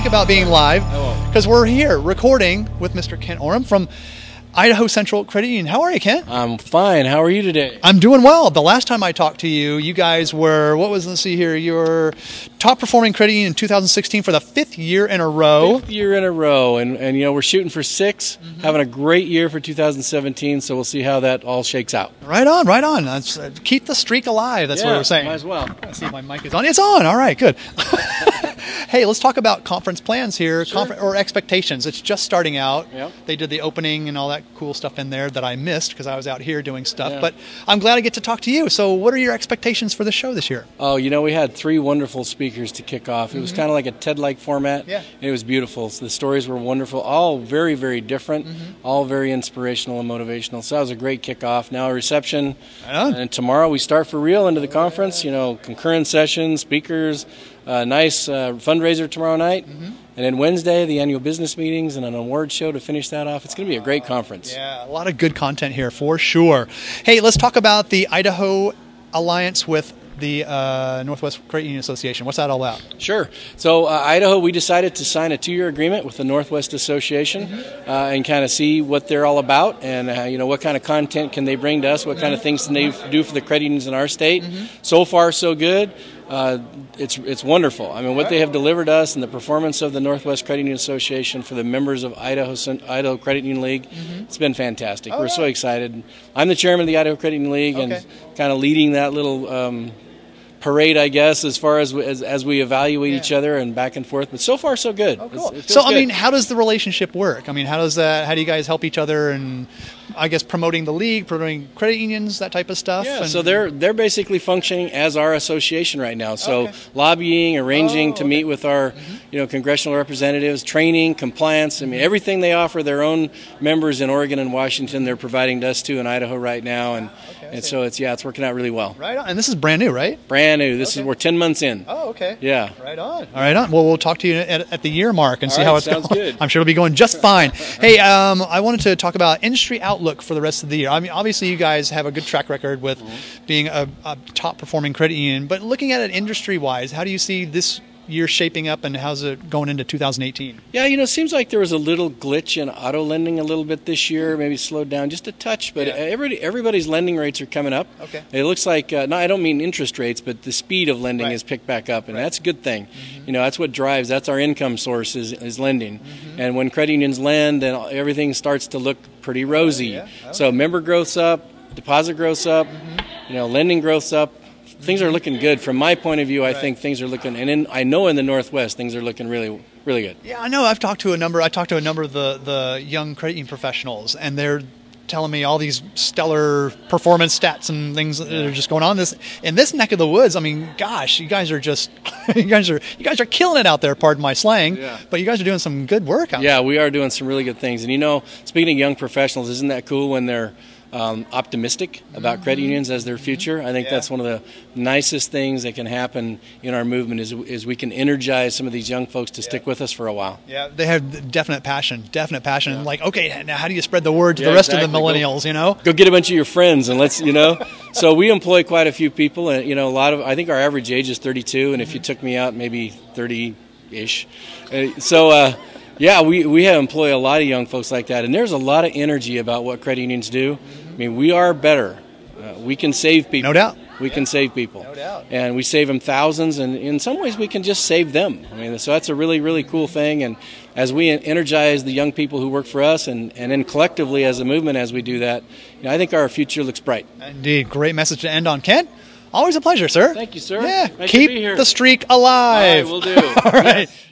about being live I won't. because we're here recording with Mr. Kent Oram from Idaho Central Credit Union. How are you, Kent? I'm fine. How are you today? I'm doing well. The last time I talked to you, you guys were, let's see here, you were top performing credit union in 2016 for the 5th year in a row. 5th year in a row, and you know, we're shooting for 6, having a great year for 2017, so we'll see how that all shakes out. Right on, right on. Let's keep the streak alive. That's what we're saying. Might as well. Let's see if my mic is on. It's on. All right, good. Hey, let's talk about conference plans here, Sure. or expectations. It's just starting out. Yep. They did the opening and all that cool stuff in there that I missed because I was out here doing stuff. Yeah. But I'm glad I get to talk to you. So what are your expectations for the show this year? Oh, you know, we had 3 wonderful speakers to kick off. It was kind of like a TED-like format. Yeah. It was beautiful. So the stories were wonderful, all very, very different, all very inspirational and motivational. So that was a great kickoff. Now a reception, Right on. and tomorrow we start for real into the conference. You know, concurrent sessions, speakers, nice fundraiser tomorrow night, and then Wednesday the annual business meetings and an award show to finish that off. It's going to be a great conference. Yeah, a lot of good content here for sure. Hey, let's talk about the Idaho Alliance with the Northwest Credit Union Association. What's that all about? Sure. So Idaho, we decided to sign a 2-year agreement with the Northwest Association and kind of see what they're all about, and you know, what kind of content can they bring to us, what kind of things can they do for the credit unions in our state. So far, so good. It's wonderful. I mean, what they have delivered us and the performance of the Northwest Credit Union Association for the members of Idaho Credit Union League, it's been fantastic. We're so excited. I'm the chairman of the Idaho Credit Union League and kind of leading that little parade, I guess, as far as we evaluate each other and back and forth. But so far, so good. Oh, cool. It feels So, I good. mean, how does the relationship work? I mean, how do you guys help each other and, I guess, promoting the league, promoting credit unions, that type of stuff? Yeah, And- so they're basically functioning as our association right now. So lobbying, arranging to meet with our congressional representatives, training, compliance. I mean, everything they offer their own members in Oregon and Washington, they're providing to us too in Idaho right now, and so it's working out really well. Right on. And this is brand new, right? Brand new. We're 10 months in. Oh, okay. Yeah. Right on. All right on. Well, we'll talk to you at the year mark and see All how right, it's sounds going. good. I'm sure it'll be going just fine. Hey, I wanted to talk about industry outlook for the rest of the year. I mean, obviously, you guys have a good track record with being a top performing credit union, but looking at it industry wise, how do you see this year shaping up, and how's it going into 2018? Yeah, it seems like there was a little glitch in auto lending a little bit this year, maybe slowed down just a touch, but everybody's lending rates are coming up. Okay. It looks like, no, I don't mean interest rates, but the speed of lending has picked back up, and that's a good thing. That's what drives, that's our income source is lending. And when credit unions lend, then everything starts to look pretty rosy. So member growth's up, deposit growth's up, lending growth's up. Things are looking good. From my point of view, I think things are looking, and I know in the Northwest, things are looking really, really good. Yeah, I know. I talked to a number of the young credit union professionals, and they're telling me all these stellar performance stats and things that are just going on in this neck of the woods. I mean, gosh, you guys are just you guys are killing it out there. Pardon my slang, but you guys are doing some good work out there. Yeah, we are doing some really good things. And speaking of young professionals, isn't that cool when they're optimistic about credit unions as their future? I think that's one of the nicest things that can happen in our movement is we can energize some of these young folks to stick with us for a while. Yeah, they have definite passion. And like, okay, now how do you spread the word to the rest of the millennials? Go get a bunch of your friends and let's So we employ quite a few people, and I think our average age is 32, and if you took me out, maybe 30-ish. Yeah, we employ a lot of young folks like that, and there's a lot of energy about what credit unions do. I mean, we are better. We can save people. No doubt. We can save people. No doubt. And we save them thousands, and in some ways we can just save them. I mean, so that's a really, really cool thing. And as we energize the young people who work for us, and then collectively as a movement as we do that, I think our future looks bright. Indeed. Great message to end on. Kent, always a pleasure, sir. Thank you, sir. Yeah. Nice Keep to be here. the streak alive. All right, will do. All right. Yes.